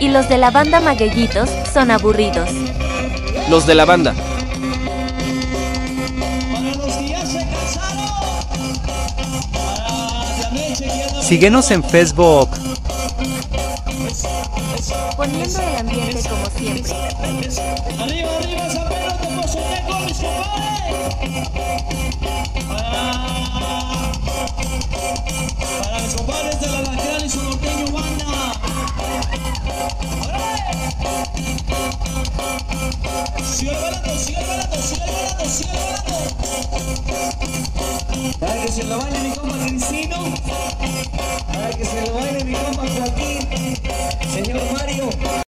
y los de la banda Magueyitos son aburridos. Los de la banda. Síguenos en Facebook. Poniendo el ambiente como siempre. Arriba, arriba, San Pedro, te emocioné con mis compadres. Para mis compadres de la Lacral y su norteño banda. Sigue bailando, sigue bailando, sigue bailando, sigue bailando. Para que se lo baile mi compa Cristino. Para que se lo baile mi compa Joaquín. Señor Mario.